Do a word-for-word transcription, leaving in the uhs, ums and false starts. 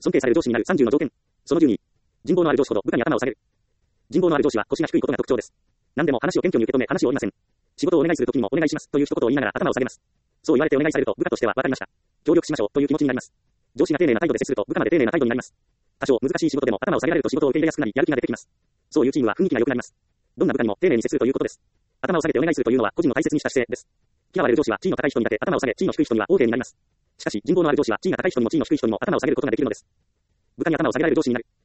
尊敬される上司になるさんじゅうの条件。そのじゅうに。人望のある上司ほど部下に頭を下げる。人望のある上司は腰が低いことが特徴です。何でも話を謙虚に受け止め話を追いません。仕事をお願いするときにもお願いしますという一言を言いながら頭を下げます。そう言われてお願いされると部下としてはわかりました。協力しましょうという気持ちになります。上司が丁寧な態度で接すると部下まで丁寧な態度になります。多少難しい仕事でも頭を下げられると仕事を受け入れやすくなりやる気が出てきます。そういうチームは雰囲気が良くなります。どんな部下にも丁寧に接するということです。頭を下げてお願いするというのは個人の大切にした姿勢です。嫌われる上司は地位の高い人にだけ頭を下げ、地位の低い人には横柄になります。しかし人望のある上司は地位が高い人にも地位の低い人にも頭を下げることができるのです。部下に頭を下げられる上司になる。